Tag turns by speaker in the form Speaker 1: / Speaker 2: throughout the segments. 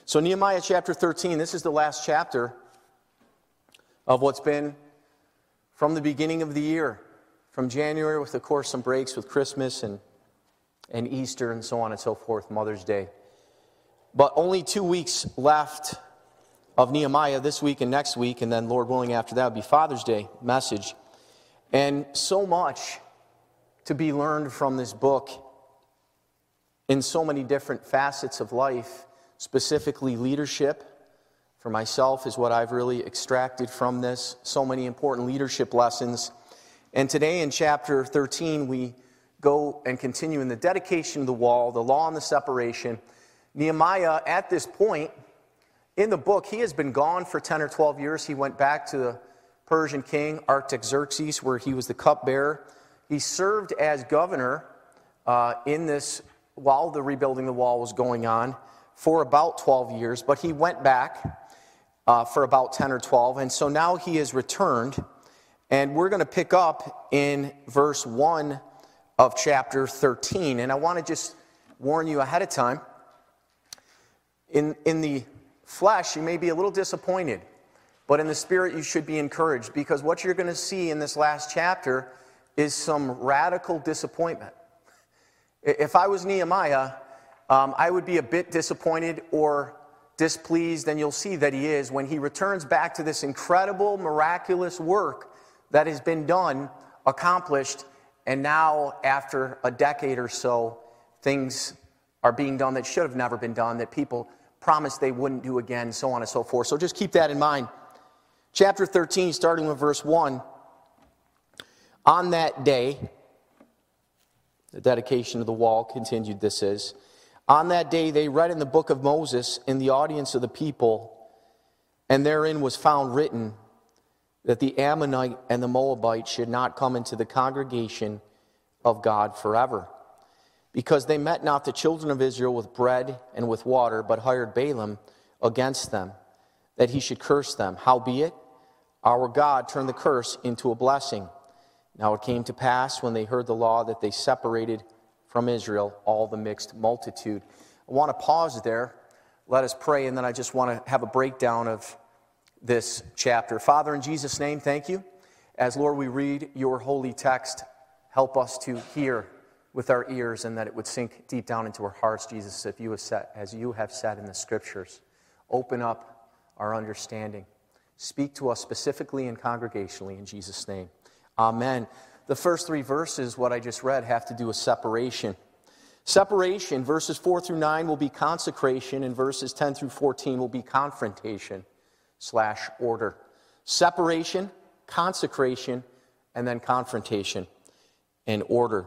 Speaker 1: So Nehemiah chapter 13, this is the last chapter of what's been from the beginning of the year, from January with, of course, some breaks with Christmas and Easter and so on and so forth, Mother's Day. But only 2 weeks left of Nehemiah, this week and next week, and then Lord willing after that would be Father's Day message. And so much to be learned from this book in so many different facets of life, specifically leadership. For myself is what I've really extracted from this. So many important leadership lessons. And today in chapter 13, we go and continue in the dedication of the wall, the law and the separation. Nehemiah, at this point in the book, he has been gone for 10 or 12 years. He went back to the Persian king, Artaxerxes, where he was the cupbearer. He served as governor in this, while the rebuilding the wall was going on, for about 12 years. But he went back for about 10 or 12. And so now he has returned. And we're going to pick up in verse 1 of chapter 13. And I want to just warn you ahead of time. In the flesh, you may be a little disappointed. But in the spirit, you should be encouraged, because what you're going to see in this last chapter is some radical disappointment. If I was Nehemiah, I would be a bit disappointed or displeased, and you'll see that he is, when he returns back to this incredible, miraculous work that has been done, accomplished, and now, after a decade or so, things are being done that should have never been done, that people promised they wouldn't do again, so on and so forth. So just keep that in mind. Chapter 13, starting with verse 1. On that day, the dedication of the wall continued, this is. On that day they read in the book of Moses in the audience of the people, and therein was found written that the Ammonite and the Moabite should not come into the congregation of God forever, because they met not the children of Israel with bread and with water, but hired Balaam against them, that he should curse them. Howbeit, our God turned the curse into a blessing. Now it came to pass, when they heard the law, that they separated from Israel all the mixed multitude. I want to pause there. Let us pray, and then I just want to have a breakdown of this chapter. Father, in Jesus' name, thank you. As, Lord, we read your holy text, help us to hear with our ears, and that it would sink deep down into our hearts, Jesus, as you have said in the Scriptures. Open up our understanding. Speak to us specifically and congregationally, in Jesus' name. Amen. The first three verses, what I just read, have to do with separation. Separation, verses 4 through 9 will be consecration, and verses 10 through 14 will be confrontation/order. Separation, consecration, and then confrontation and order.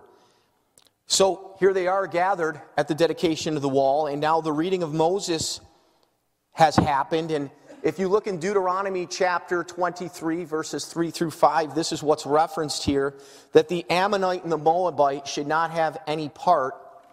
Speaker 1: So here they are gathered at the dedication of the wall, and now the reading of Moses has happened. And if you look in Deuteronomy chapter 23, verses 3 through 5, this is what's referenced here, that the Ammonite and the Moabite should not have any part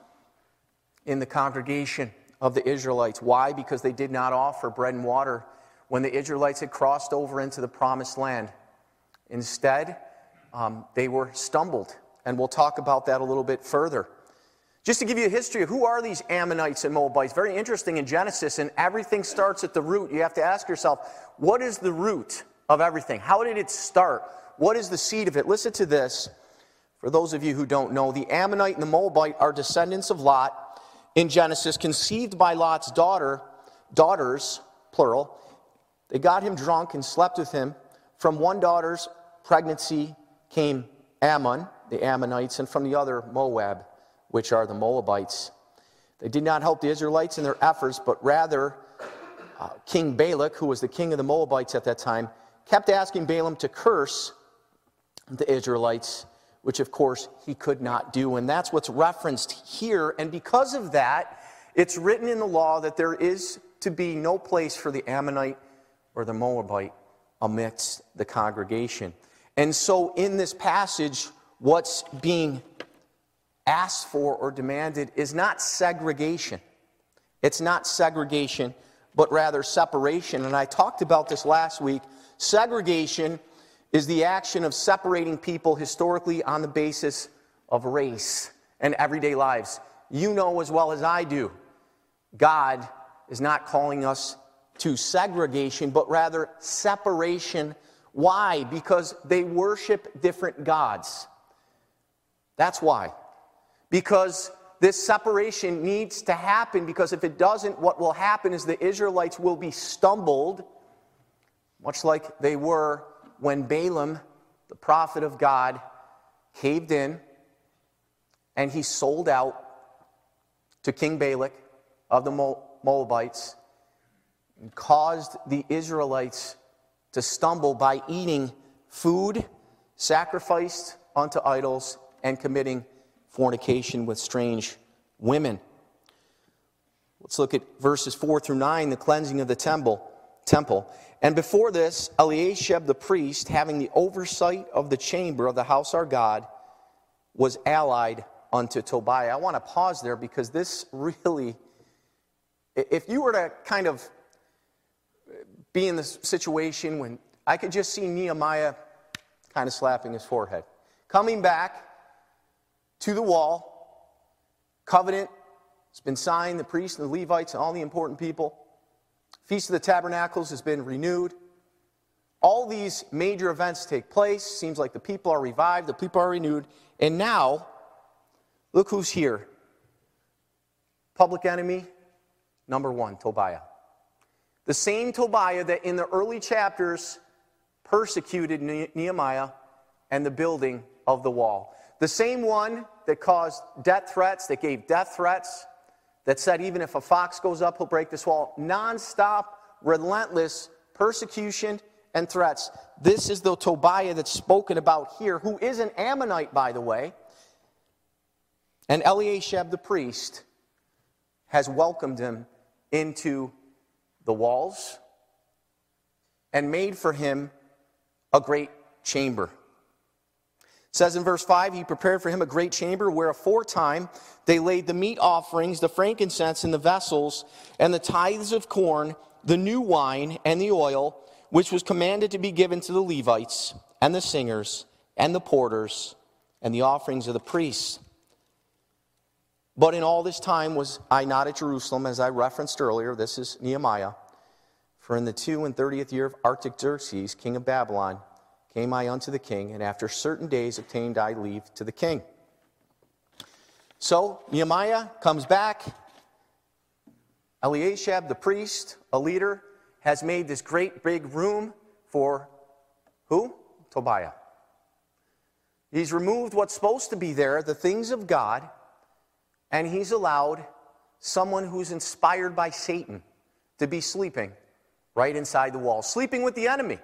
Speaker 1: in the congregation of the Israelites. Why? Because they did not offer bread and water when the Israelites had crossed over into the promised land. Instead, they were stumbled. And we'll talk about that a little bit further. Just to give you a history of who are these Ammonites and Moabites, very interesting in Genesis, and everything starts at the root. You have to ask yourself, what is the root of everything? How did it start? What is the seed of it? Listen to this. For those of you who don't know, the Ammonite and the Moabite are descendants of Lot in Genesis, conceived by Lot's daughters, plural. They got him drunk and slept with him. From one daughter's pregnancy came Ammon, the Ammonites, and from the other Moab, which are the Moabites. They did not help the Israelites in their efforts, but rather King Balak, who was the king of the Moabites at that time, kept asking Balaam to curse the Israelites, which of course he could not do. And that's what's referenced here. And because of that, it's written in the law that there is to be no place for the Ammonite or the Moabite amidst the congregation. And so in this passage, what's being asked for or demanded is not segregation. It's not segregation, but rather separation. And I talked about this last week. Segregation is the action of separating people historically on the basis of race and everyday lives. You know as well as I do, God is not calling us to segregation, but rather separation. Why? Because they worship different gods. That's why. Because this separation needs to happen, because if it doesn't, what will happen is the Israelites will be stumbled, much like they were when Balaam, the prophet of God, caved in and he sold out to King Balak of the Moabites and caused the Israelites to stumble by eating food sacrificed unto idols and committing fornication with strange women. Let's look at verses 4 through 9, the cleansing of the temple. And before this, Eliashib the priest, having the oversight of the chamber of the house our God, was allied unto Tobiah. I want to pause there because this really, if you were to kind of be in this situation when I could just see Nehemiah kind of slapping his forehead, coming back to the wall, covenant has been signed, the priests and the Levites and all the important people. Feast of the Tabernacles has been renewed. All these major events take place. Seems like the people are revived, the people are renewed. And now, look who's here. Public enemy number one, Tobiah. The same Tobiah that in the early chapters persecuted Nehemiah and the building of the wall. The same one that caused death threats, that gave death threats, that said even if a fox goes up, he'll break this wall. Non-stop, relentless persecution and threats. This is the Tobiah that's spoken about here, who is an Ammonite, by the way. And Eliashib the priest has welcomed him into the walls and made for him a great chamber. It says in verse 5, he prepared for him a great chamber where aforetime they laid the meat offerings, the frankincense in the vessels, and the tithes of corn, the new wine, and the oil, which was commanded to be given to the Levites, and the singers, and the porters, and the offerings of the priests. But in all this time was I not at Jerusalem, as I referenced earlier. This is Nehemiah. For in the 32nd year of Artaxerxes, king of Babylon, came I unto the king, and after certain days obtained I leave to the king. So Nehemiah comes back. Eliashib, the priest, a leader, has made this great big room for who? Tobiah. He's removed what's supposed to be there, the things of God, and he's allowed someone who's inspired by Satan to be sleeping right inside the wall, sleeping with the enemy.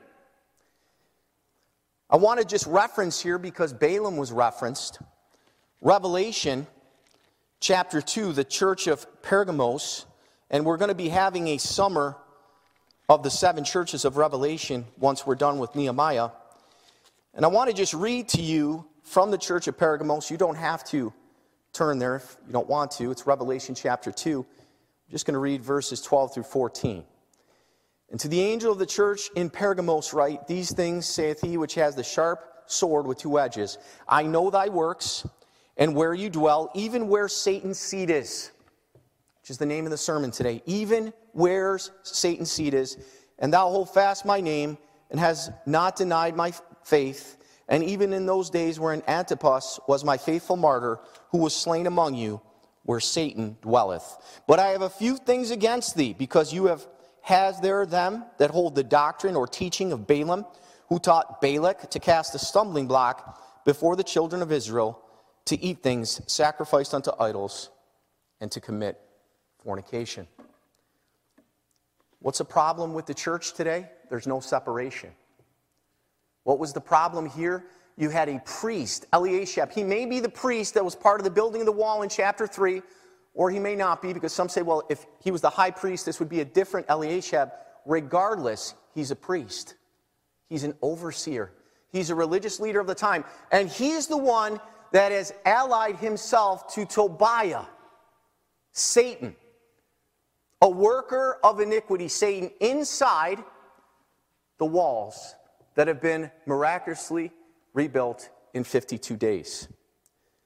Speaker 1: I want to just reference here, because Balaam was referenced, Revelation chapter 2, the church of Pergamos, and we're going to be having a summer of the 7 churches of Revelation once we're done with Nehemiah. And I want to just read to you from the church of Pergamos. You don't have to turn there if you don't want to. It's Revelation chapter 2. I'm just going to read verses 12 through 14. And to the angel of the church in Pergamos write, these things saith he which has the sharp sword with 2 edges. I know thy works, and where you dwell, even where Satan's seat is, which is the name of the sermon today, even where Satan's seat is, and thou hold fast my name, and hast not denied my faith, and even in those days wherein Antipas was my faithful martyr, who was slain among you, where Satan dwelleth. But I have a few things against thee, because you has there them that hold the doctrine or teaching of Balaam, who taught Balak to cast a stumbling block before the children of Israel, to eat things sacrificed unto idols, and to commit fornication. What's the problem with the church today? There's no separation. What was the problem here? You had a priest, Eliashib. He may be the priest that was part of the building of the wall in chapter 3, or he may not be, because some say, well, if he was the high priest, this would be a different Eliashib. Regardless, he's a priest. He's an overseer. He's a religious leader of the time. And he's the one that has allied himself to Tobiah, Satan, a worker of iniquity, Satan, inside the walls that have been miraculously rebuilt in 52 days.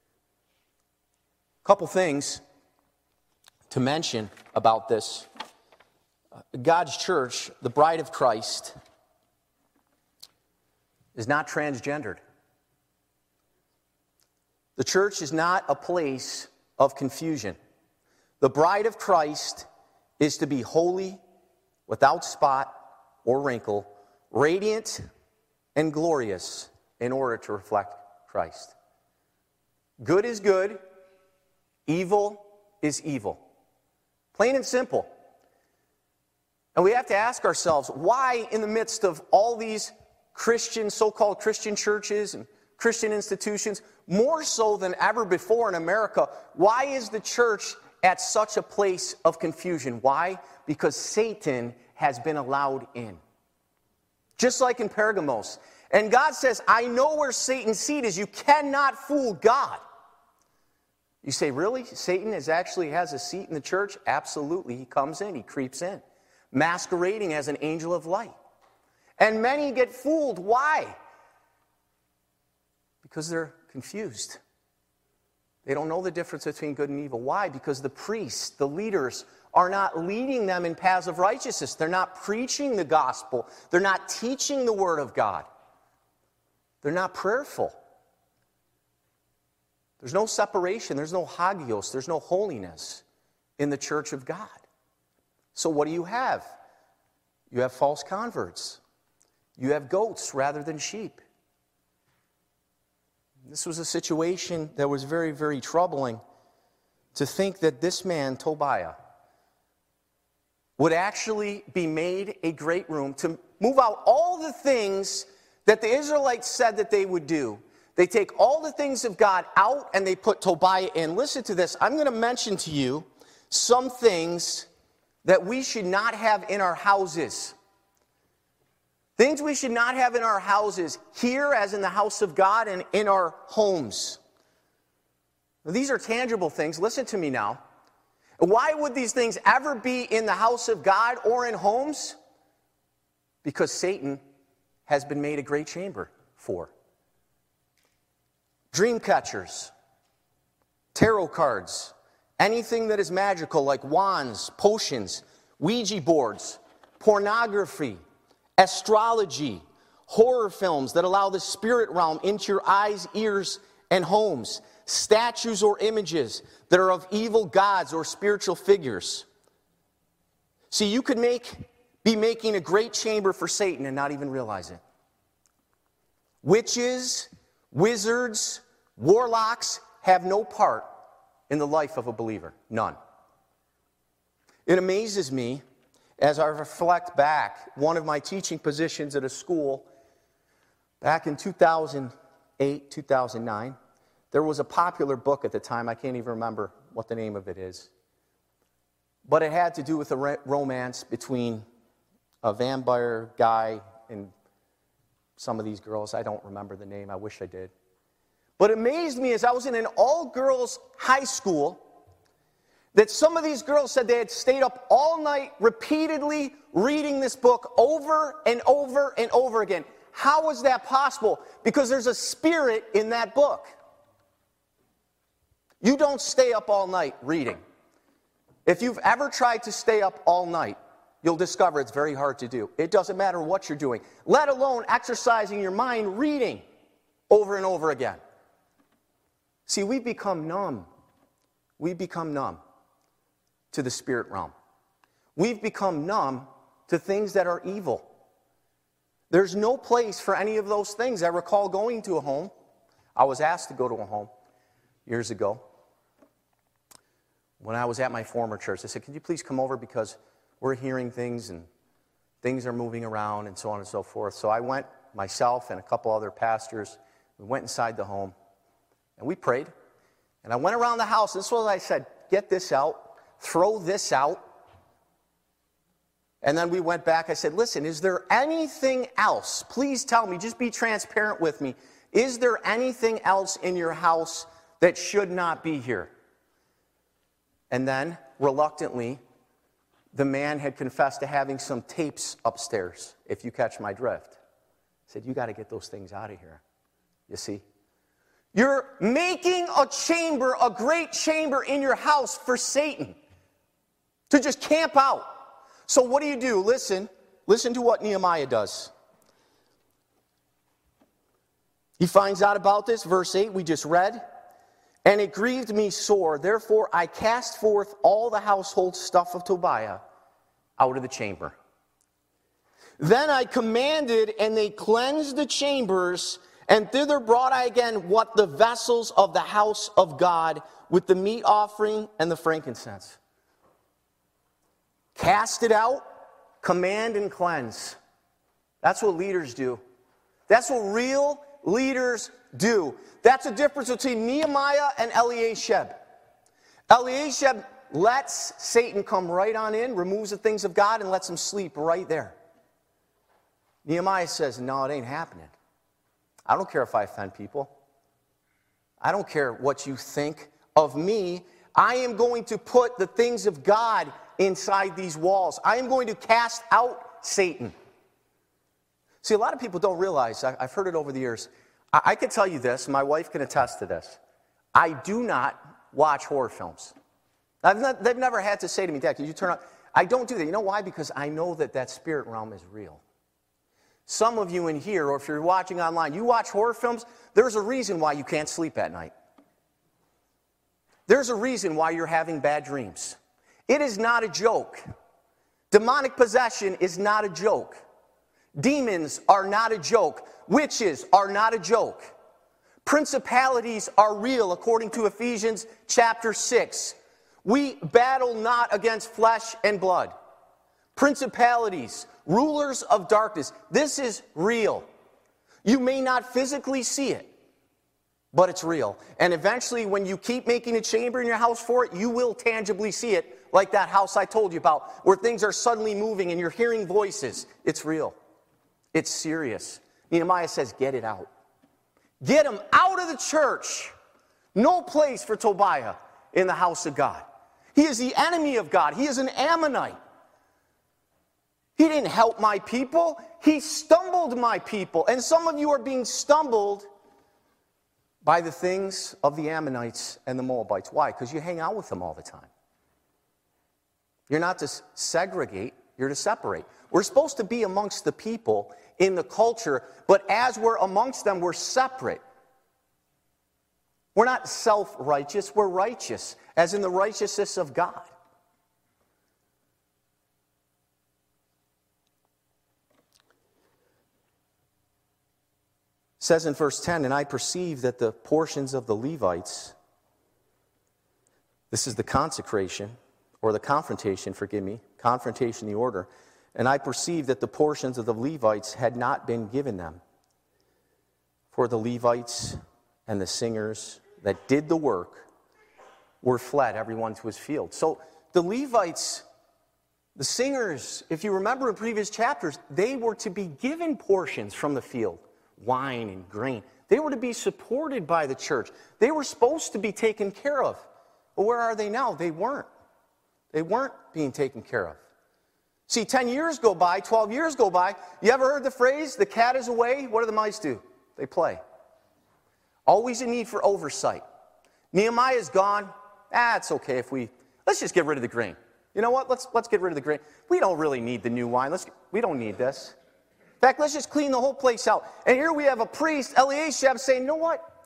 Speaker 1: A couple things to mention about this. God's church, the bride of Christ, is not transgendered. The church is not a place of confusion. The bride of Christ is to be holy, without spot or wrinkle, radiant and glorious in order to reflect Christ. Good is good, evil is evil. Plain and simple. And we have to ask ourselves, why in the midst of all these Christian, so-called Christian churches and Christian institutions, more so than ever before in America, why is the church at such a place of confusion? Why? Because Satan has been allowed in. Just like in Pergamos. And God says, I know where Satan's seat is. You cannot fool God. You say, really? Satan actually has a seat in the church? Absolutely. He comes in. He creeps in. Masquerading as an angel of light. And many get fooled. Why? Because they're confused. They don't know the difference between good and evil. Why? Because the priests, the leaders, are not leading them in paths of righteousness. They're not preaching the gospel. They're not teaching the word of God. They're not prayerful. There's no separation. There's no hagios. There's no holiness in the church of God. So what do you have? You have false converts. You have goats rather than sheep. This was a situation that was very, very troubling, to think that this man, Tobiah, would actually be made a great room to move out all the things that the Israelites said that they would do. They take all the things of God out and they put Tobiah in. Listen to this. I'm going to mention to you some things that we should not have in our houses. Things we should not have in our houses, here as in the house of God, and in our homes. These are tangible things. Listen to me now. Why would these things ever be in the house of God or in homes? Because Satan has been made a great chamber for. Dream catchers, tarot cards, anything that is magical like wands, potions, Ouija boards, pornography, astrology, horror films that allow the spirit realm into your eyes, ears, and homes, statues or images that are of evil gods or spiritual figures. See, you could be making a great chamber for Satan and not even realize it. Witches, wizards, warlocks have no part in the life of a believer. None. It amazes me, as I reflect back, one of my teaching positions at a school back in 2008, 2009, there was a popular book at the time. I can't even remember what the name of it is. But it had to do with a romance between a vampire guy and some of these girls. I don't remember the name. I wish I did. But it amazed me as I was in an all-girls high school that some of these girls said they had stayed up all night repeatedly reading this book over and over and over again. How was that possible? Because there's a spirit in that book. You don't stay up all night reading. If you've ever tried to stay up all night, you'll discover it's very hard to do. It doesn't matter what you're doing, let alone exercising your mind reading over and over again. See, we become numb. We become numb to the spirit realm. We've become numb to things that are evil. There's no place for any of those things. I recall going to a home. I was asked to go to a home years ago. When I was at my former church, I said, "Can you please come over because we're hearing things and things are moving around and so on and so forth." So I went, myself and a couple other pastors. We went inside the home and we prayed. And I went around the house. This was what I said, get this out. Throw this out. And then we went back. I said, listen, is there anything else? Please tell me. Just be transparent with me. Is there anything else in your house that should not be here? And then, reluctantly, the man had confessed to having some tapes upstairs, if you catch my drift. I said, you got to get those things out of here. You see? You're making a chamber, a great chamber in your house for Satan to just camp out, So what do? Listen to what Nehemiah does. He finds out about this, verse 8 we just read. And it grieved me sore, therefore I cast forth all the household stuff of Tobiah out of the chamber. Then I commanded, and they cleansed the chambers, and thither brought I again what the vessels of the house of God, with the meat offering and the frankincense. Cast it out, command and cleanse. That's what leaders do. That's what real leaders do. That's the difference between Nehemiah and Eliashib. Eliashib lets Satan come right on in, removes the things of God, and lets him sleep right there. Nehemiah says, no, it ain't happening. I don't care if I offend people. I don't care what you think of me. I am going to put the things of God inside these walls. I am going to cast out Satan. See, a lot of people don't realize, I've heard it over the years. I can tell you this, my wife can attest to this. I do not watch horror films. They've never had to say to me, Dad, can you turn on? I don't do that. You know why? Because I know that spirit realm is real. Some of you in here, or if you're watching online, you watch horror films, there's a reason why you can't sleep at night. There's a reason why you're having bad dreams. It is not a joke. Demonic possession is not a joke. Demons are not a joke. Witches are not a joke. Principalities are real, according to Ephesians chapter 6. We battle not against flesh and blood. Principalities, rulers of darkness. This is real. You may not physically see it, but it's real. And eventually, when you keep making a chamber in your house for it, you will tangibly see it, like that house I told you about, where things are suddenly moving and you're hearing voices. It's real. It's serious. Nehemiah says, get it out. Get him out of the church. No place for Tobiah in the house of God. He is the enemy of God. He is an Ammonite. He didn't help my people. He stumbled my people. And some of you are being stumbled by the things of the Ammonites and the Moabites. Why? Because you hang out with them all the time. You're not to segregate, you're to separate. We're supposed to be amongst the people in the culture, but as we're amongst them, we're separate. We're not self-righteous, we're righteous, as in the righteousness of God. It says in verse 10, and I perceive that the portions of the Levites, this is the consecration, or the confrontation, confrontation, the order. And I perceived that the portions of the Levites had not been given them. For the Levites and the singers that did the work were fled, everyone to his field. So the Levites, the singers, if you remember in previous chapters, they were to be given portions from the field, wine and grain. They were to be supported by the church. They were supposed to be taken care of. But where are they now? They weren't. They weren't being taken care of. See, 10 years go by, 12 years go by. You ever heard the phrase, the cat is away? What do the mice do? They play. Always a need for oversight. Nehemiah's gone. It's okay if let's just get rid of the grain. You know what? Let's get rid of the grain. We don't really need the new wine. We don't need this. In fact, let's just clean the whole place out. And here we have a priest, Eliashib, saying, you know what?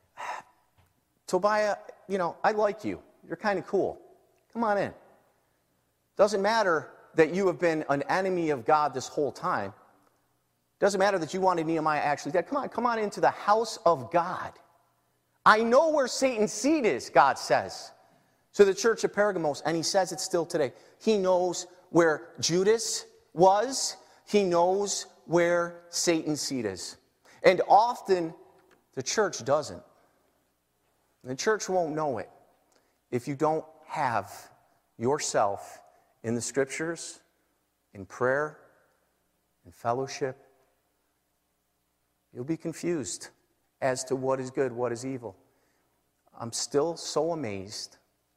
Speaker 1: Tobiah, I like you. You're kind of cool. Come on in. Doesn't matter that you have been an enemy of God this whole time. Doesn't matter that you wanted Nehemiah actually dead. Come on into the house of God. I know where Satan's seat is, God says. So the church of Pergamos, and he says it still today. He knows where Judas was. He knows where Satan's seat is. And often the church doesn't. The church won't know it if you don't have yourself in the scriptures, in prayer, in fellowship. You'll be confused as to what is good, what is evil. I'm still so amazed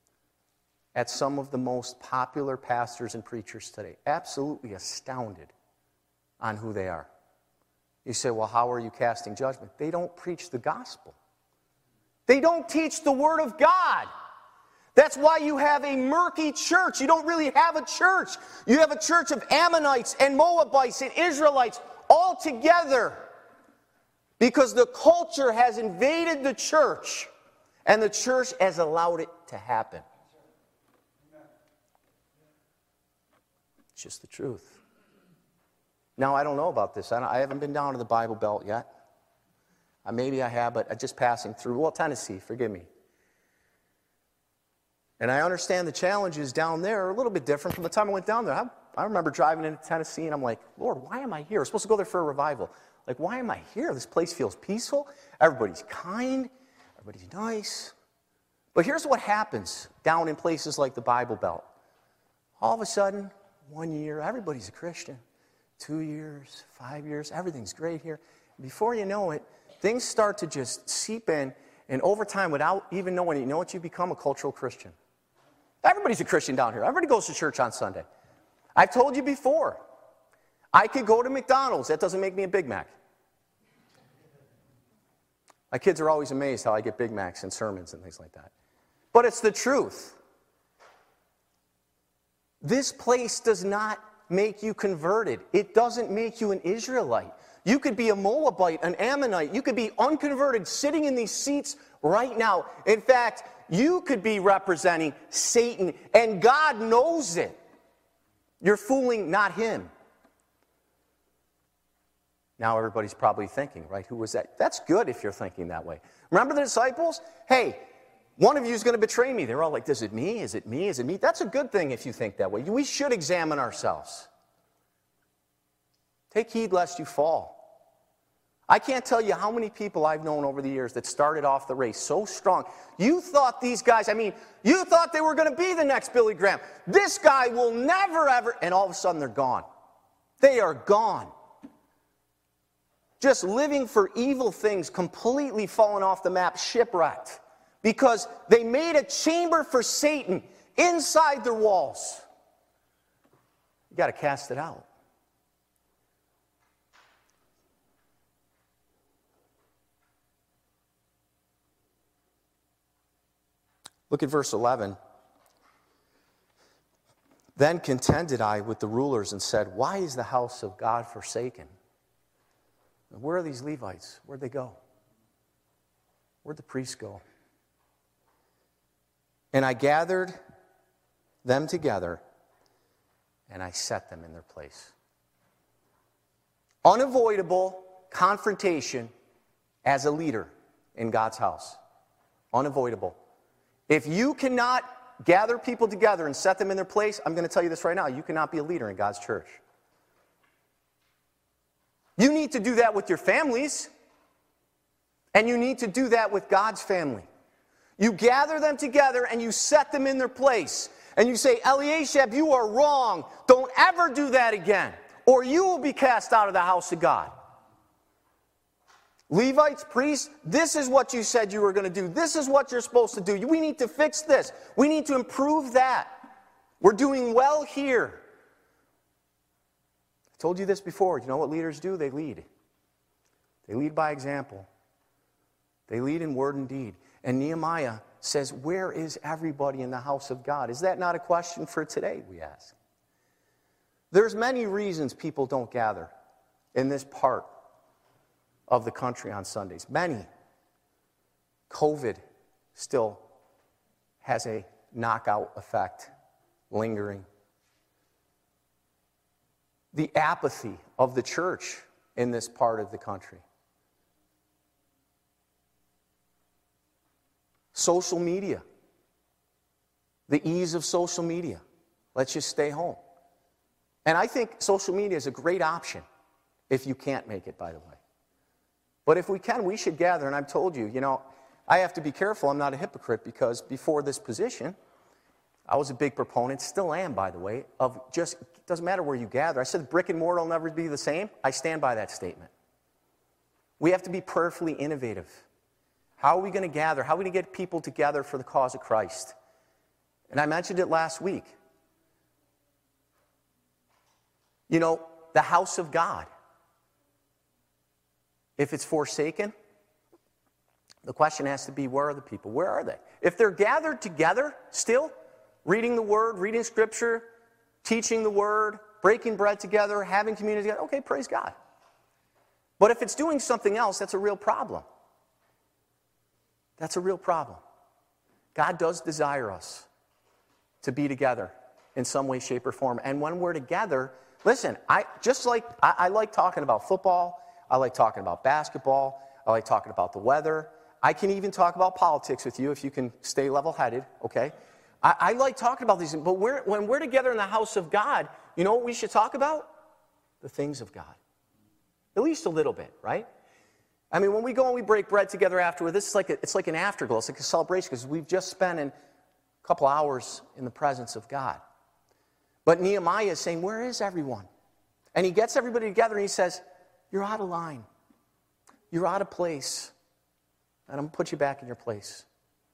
Speaker 1: at some of the most popular pastors and preachers today. Absolutely astounded on who they are. You say, well, how are you casting judgment? They don't preach the gospel. They don't teach the Word of God. That's why you have a murky church. You don't really have a church. You have a church of Ammonites and Moabites and Israelites all together because the culture has invaded the church and the church has allowed it to happen. It's just the truth. Now, I don't know about this. I haven't been down to the Bible Belt yet. Maybe I have, but just passing through. Well, Tennessee, forgive me. And I understand the challenges down there are a little bit different from the time I went down there. I remember driving into Tennessee, and I'm like, Lord, why am I here? We're supposed to go there for a revival. Like, why am I here? This place feels peaceful. Everybody's kind. Everybody's nice. But here's what happens down in places like the Bible Belt. All of a sudden, 1 year, everybody's a Christian. 2 years, 5 years, everything's great here. Before you know it, things start to just seep in, and over time, without even knowing it, you know what? You become a cultural Christian. Everybody's a Christian down here. Everybody goes to church on Sunday. I've told you before, I could go to McDonald's. That doesn't make me a Big Mac. My kids are always amazed how I get Big Macs and sermons and things like that. But it's the truth. This place does not make you converted. It doesn't make you an Israelite. You could be a Moabite, an Ammonite. You could be unconverted, sitting in these seats right now. In fact, you could be representing Satan, and God knows it. You're fooling not him. Now everybody's probably thinking, right, who was that? That's good if you're thinking that way. Remember the disciples? Hey, one of you is going to betray me. They're all like, is it me? Is it me? Is it me? That's a good thing if you think that way. We should examine ourselves. Take heed lest you fall. I can't tell you how many people I've known over the years that started off the race so strong. You thought these guys, you thought they were going to be the next Billy Graham. This guy will never, ever, and all of a sudden they're gone. They are gone. Just living for evil things, completely falling off the map, shipwrecked. Because they made a chamber for Satan inside their walls. You got to cast it out. Look at verse 11. Then contended I with the rulers and said, why is the house of God forsaken? Where are these Levites? Where'd they go? Where'd the priests go? And I gathered them together, and I set them in their place. Unavoidable confrontation as a leader in God's house. Unavoidable. If you cannot gather people together and set them in their place, I'm going to tell you this right now, you cannot be a leader in God's church. You need to do that with your families, and you need to do that with God's family. You gather them together and you set them in their place. And you say, Eliashib, you are wrong. Don't ever do that again, or you will be cast out of the house of God. Levites, priests, this is what you said you were going to do. This is what you're supposed to do. We need to fix this. We need to improve that. We're doing well here. I told you this before. You know what leaders do? They lead. They lead by example. They lead in word and deed. And Nehemiah says, where is everybody in the house of God? Is that not a question for today, we ask? There's many reasons people don't gather in this part of the country on Sundays. Many. COVID still has a knockout effect lingering. The apathy of the church in this part of the country. Social media. The ease of social media. Let's just stay home. And I think social media is a great option if you can't make it, by the way. But if we can, we should gather. And I've told you, I have to be careful. I'm not a hypocrite because before this position, I was a big proponent, still am, by the way, of just, it doesn't matter where you gather. I said brick and mortar will never be the same. I stand by that statement. We have to be prayerfully innovative. How are we going to gather? How are we going to get people together for the cause of Christ? And I mentioned it last week. The house of God. If it's forsaken, The question has to be, where are the people? Where are they? If they're gathered together still, reading the Word, reading Scripture, teaching the Word, breaking bread together, having community together, okay, praise God. But if it's doing something else, that's a real problem. That's a real problem. God does desire us to be together in some way, shape, or form. And when we're together, listen, I like talking about football. I like talking about basketball. I like talking about the weather. I can even talk about politics with you if you can stay level-headed, okay? I like talking about these things. But when we're together in the house of God, you know what we should talk about? The things of God. At least a little bit, right? I mean, when we go and we break bread together afterward, it's like an afterglow. It's like a celebration because we've just spent a couple hours in the presence of God. But Nehemiah is saying, where is everyone? And he gets everybody together and he says, you're out of line. You're out of place. And I'm going to put you back in your place.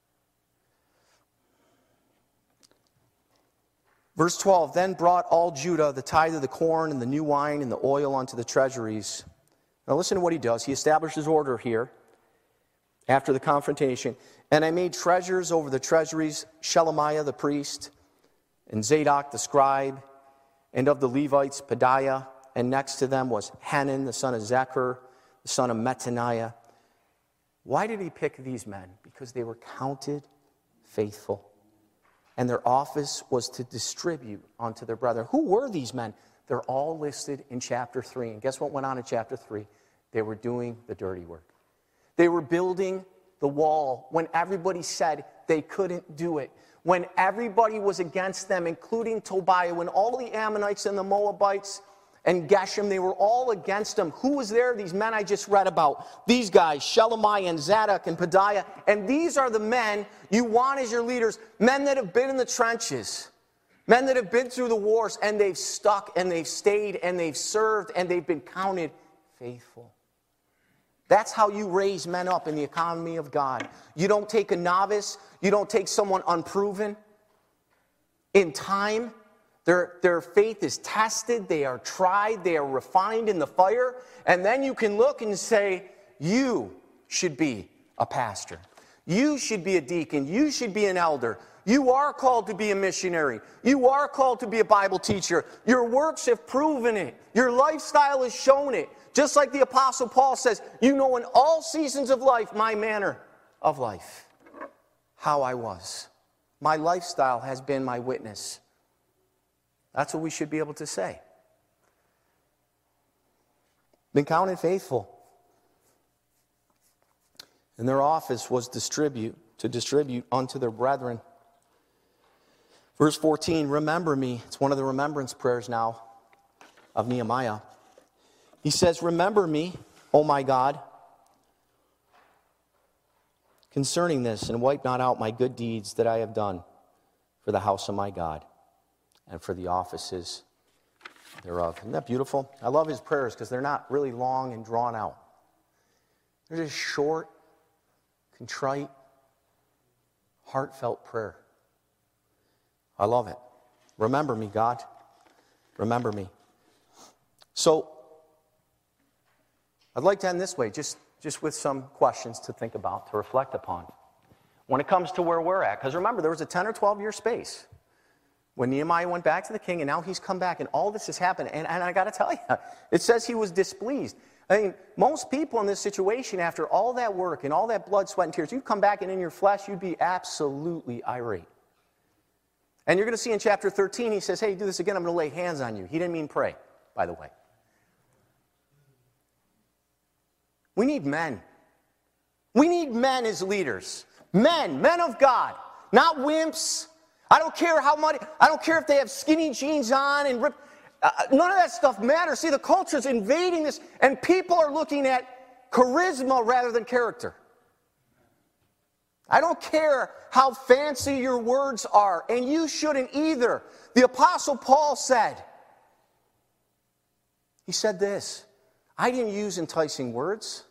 Speaker 1: Verse 12, then brought all Judah the tithe of the corn and the new wine and the oil unto the treasuries. Now listen to what he does. He establishes order here after the confrontation. And I made treasures over the treasuries, Shelemiah the priest, and Zadok the scribe, and of the Levites, Pedaiah, and next to them was Hanan, the son of Zechar, the son of Mattaniah. Why did he pick these men? Because they were counted faithful. And their office was to distribute unto their brethren. Who were these men? They're all listed in chapter 3. And guess what went on in chapter 3? They were doing the dirty work. They were building the wall when everybody said they couldn't do it. When everybody was against them, including Tobiah, when all the Ammonites and the Moabites and Geshem, they were all against them. Who was there? These men I just read about. These guys, Shelemiah and Zadok and Pedaiah. And these are the men you want as your leaders. Men that have been in the trenches. Men that have been through the wars and they've stuck and they've stayed and they've served and they've been counted faithful. That's how you raise men up in the economy of God. You don't take a novice. You don't take someone unproven. In time, their faith is tested. They are tried. They are refined in the fire. And then you can look and say, you should be a pastor. You should be a deacon. You should be an elder. You are called to be a missionary. You are called to be a Bible teacher. Your works have proven it. Your lifestyle has shown it. Just like the Apostle Paul says, you know in all seasons of life my manner of life, how I was. My lifestyle has been my witness. That's what we should be able to say. Been counted faithful. And their office was to distribute unto their brethren. Verse 14, remember me. It's one of the remembrance prayers now of Nehemiah. He says, remember me, O my God, concerning this, and wipe not out my good deeds that I have done for the house of my God and for the offices thereof. Isn't that beautiful? I love his prayers because they're not really long and drawn out. They're just short, contrite, heartfelt prayer. I love it. Remember me, God. Remember me. So, I'd like to end this way, just with some questions to think about, to reflect upon. When it comes to where we're at, because remember, there was a 10 or 12-year space when Nehemiah went back to the king, and now he's come back, and all this has happened. And I got to tell you, it says he was displeased. I mean, most people in this situation, after all that work and all that blood, sweat, and tears, you'd come back, and in your flesh, you'd be absolutely irate. And you're going to see in chapter 13, he says, hey, do this again, I'm going to lay hands on you. He didn't mean pray, by the way. We need men. We need men as leaders. Men of God, not wimps. I don't care how much, I don't care if they have skinny jeans on and ripped. None of that stuff matters. See, the culture's invading this, and people are looking at charisma rather than character. I don't care how fancy your words are, and you shouldn't either. The Apostle Paul said, he said this, I didn't use enticing words.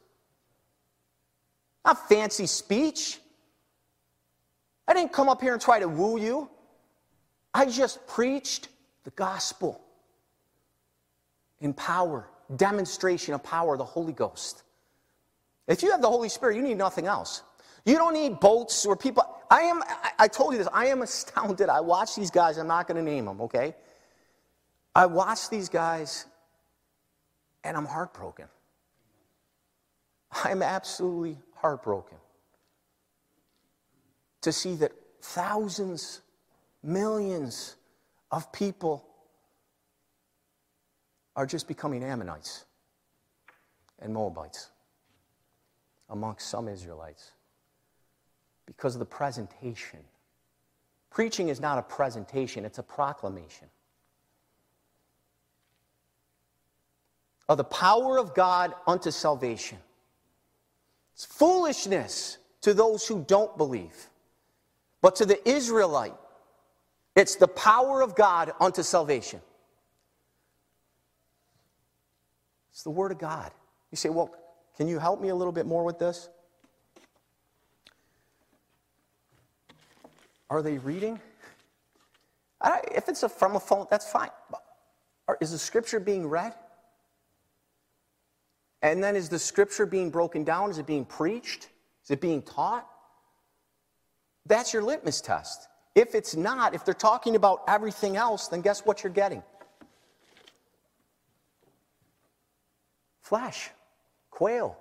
Speaker 1: Not fancy speech. I didn't come up here and try to woo you. I just preached the gospel in power, demonstration of power of the Holy Ghost. If you have the Holy Spirit, you need nothing else. You don't need boats or people. I told you this, I am astounded. I watch these guys, I'm not going to name them, okay? I watch these guys, and I'm heartbroken. I'm absolutely heartbroken to see that thousands, millions of people are just becoming Ammonites and Moabites amongst some Israelites because of the presentation. Preaching is not a presentation, it's a proclamation of the power of God unto salvation. It's foolishness to those who don't believe. But to the Israelite, it's the power of God unto salvation. It's the Word of God. You say, well, can you help me a little bit more with this? Are they reading? If it's from a phone, that's fine. Is the Scripture being read? And then is the Scripture being broken down? Is it being preached? Is it being taught? That's your litmus test. If it's not, if they're talking about everything else, then guess what you're getting? Flesh, quail.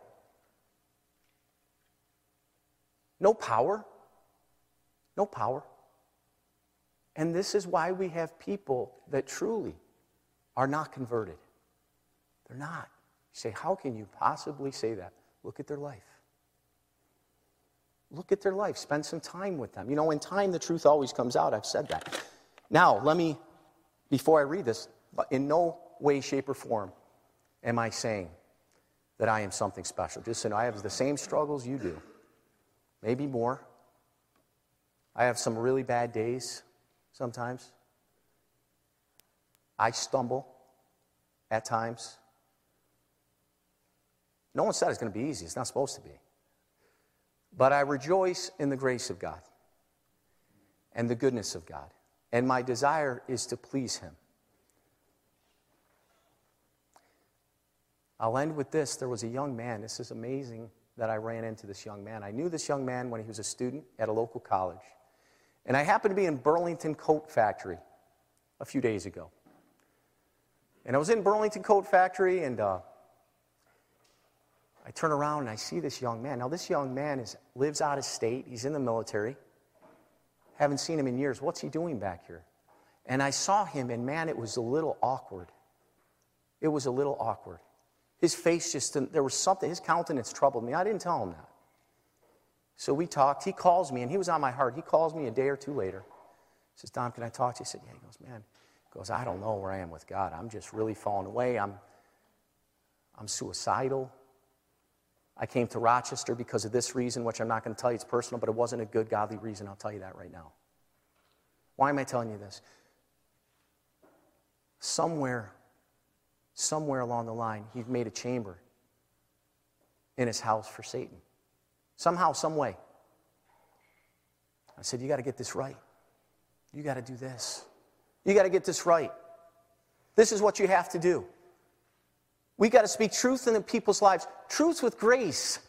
Speaker 1: No power. No power. And this is why we have people that truly are not converted. They're not. You say, how can you possibly say that? Look at their life. Look at their life. Spend some time with them. You know, in time, the truth always comes out. I've said that. Now, before I read this, in no way, shape, or form am I saying that I am something special. Just so you know, I have the same struggles you do. Maybe more. I have some really bad days sometimes. I stumble at times. No one said it's going to be easy. It's not supposed to be. But I rejoice in the grace of God and the goodness of God. And my desire is to please Him. I'll end with this. There was a young man. This is amazing that I ran into this young man. I knew this young man when he was a student at a local college. And I happened to be in Burlington Coat Factory a few days ago. And I was in Burlington Coat Factory, and I turn around and I see this young man. Now, this young man lives out of state. He's in the military. Haven't seen him in years. What's he doing back here? And I saw him, and man, it was a little awkward. It was a little awkward. His face there was something, his countenance troubled me. I didn't tell him that. So we talked. He calls me, and he was on my heart. He calls me a day or two later. He says, Don, can I talk to you? I said, yeah. He goes, man. He goes, I don't know where I am with God. I'm just really falling away. I'm suicidal. I came to Rochester because of this reason, which I'm not going to tell you. It's personal, but it wasn't a good, godly reason. I'll tell you that right now. Why am I telling you this? Somewhere along the line, he made a chamber in his house for Satan. Somehow, some way. I said, you got to get this right. You got to do this. You got to get this right. This is what you have to do. We got to speak truth into people's lives. Truth with grace.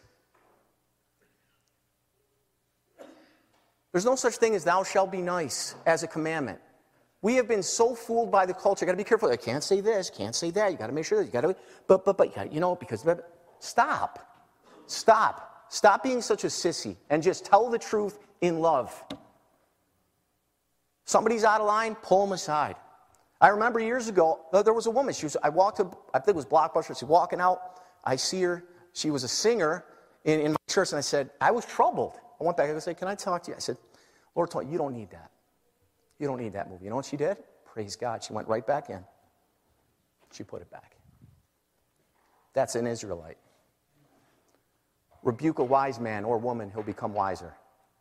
Speaker 1: There's no such thing as thou shalt be nice as a commandment. We have been so fooled by the culture. You got to be careful. I can't say this, can't say that. You got to make sure that you got to, but you know, because stop. Stop being such a sissy and just tell the truth in love. Somebody's out of line, pull them aside. I remember years ago, there was a woman. I walked up, I think it was Blockbuster. She's walking out. I see her. She was a singer in my church, and I said, I was troubled. I went back and I said, can I talk to you? I said, Lord told you, you don't need that. You don't need that movie. You know what she did? Praise God. She went right back in. She put it back. That's an Israelite. Rebuke a wise man or woman, he'll become wiser.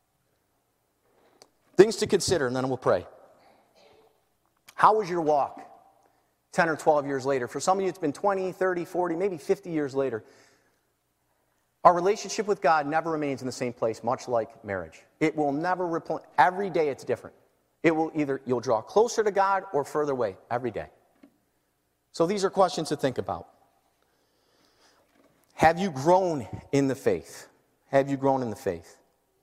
Speaker 1: Things to consider, and then we'll pray. How was your walk 10 or 12 years later? For some of you, it's been 20, 30, 40, maybe 50 years later. Our relationship with God never remains in the same place, much like marriage. It will never replace. Every day it's different. It will you'll draw closer to God or further away every day. So these are questions to think about. Have you grown in the faith? Have you grown in the faith?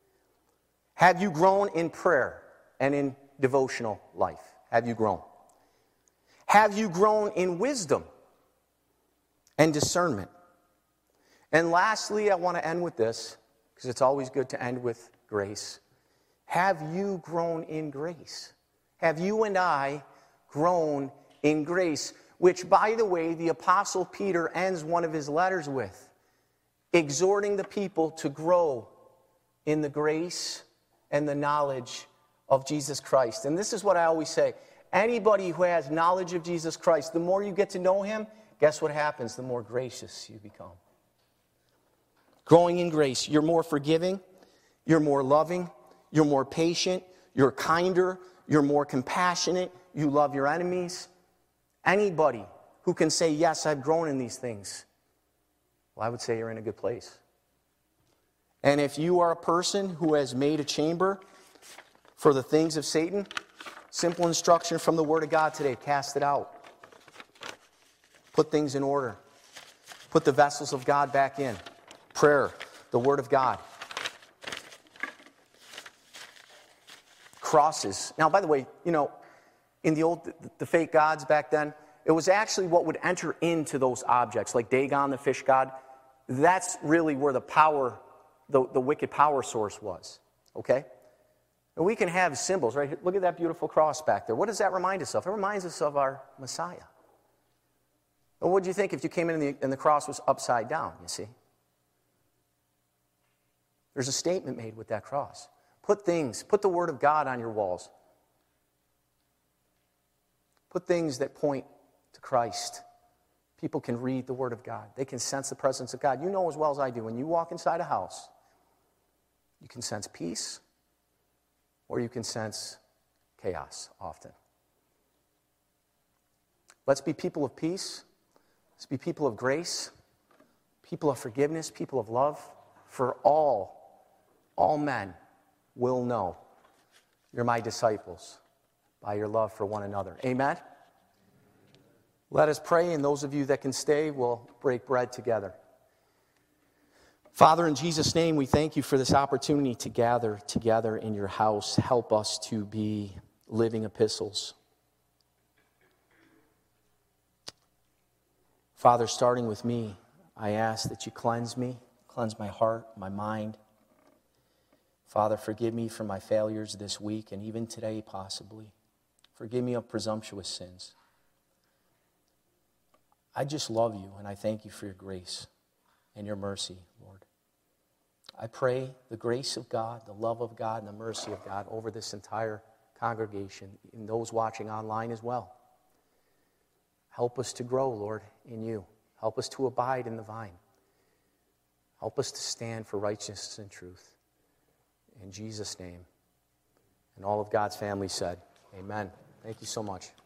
Speaker 1: Have you grown in prayer and in devotional life? Have you grown? Have you grown in wisdom and discernment? And lastly, I want to end with this, because it's always good to end with grace. Have you grown in grace? Have you and I grown in grace? Which, by the way, the Apostle Peter ends one of his letters with, exhorting the people to grow in the grace and the knowledge of Jesus Christ. And this is what I always say. Anybody who has knowledge of Jesus Christ, the more you get to know him, guess what happens? The more gracious you become. Growing in grace, you're more forgiving, you're more loving, you're more patient, you're kinder, you're more compassionate, you love your enemies. Anybody who can say, yes, I've grown in these things, well, I would say you're in a good place. And if you are a person who has made a chamber for the things of Satan, simple instruction from the Word of God today, cast it out. Put things in order. Put the vessels of God back in. Prayer, the Word of God. Crosses. Now, by the way, in the fake gods back then, it was actually what would enter into those objects, like Dagon, the fish god. That's really where the power, the wicked power source was. Okay? And we can have symbols, right? Look at that beautiful cross back there. What does that remind us of? It reminds us of our Messiah. Well, what do you think if you came in and the cross was upside down, you see? There's a statement made with that cross. Put the Word of God on your walls. Put things that point to Christ. People can read the Word of God. They can sense the presence of God. You know as well as I do, when you walk inside a house, you can sense peace or you can sense chaos often. Let's be people of peace. Let's be people of grace, people of forgiveness, people of love. For all men will know you're my disciples by your love for one another. Amen? Let us pray, and those of you that can stay will break bread together. Father, in Jesus' name, we thank you for this opportunity to gather together in your house. Help us to be living epistles. Father, starting with me, I ask that you cleanse me, cleanse my heart, my mind. Father, forgive me for my failures this week and even today, possibly. Forgive me of presumptuous sins. I just love you, and I thank you for your grace and your mercy, Lord. I pray the grace of God, the love of God, and the mercy of God over this entire congregation and those watching online as well. Help us to grow, Lord, in you. Help us to abide in the vine. Help us to stand for righteousness and truth. In Jesus' name. And all of God's family said, amen. Thank you so much.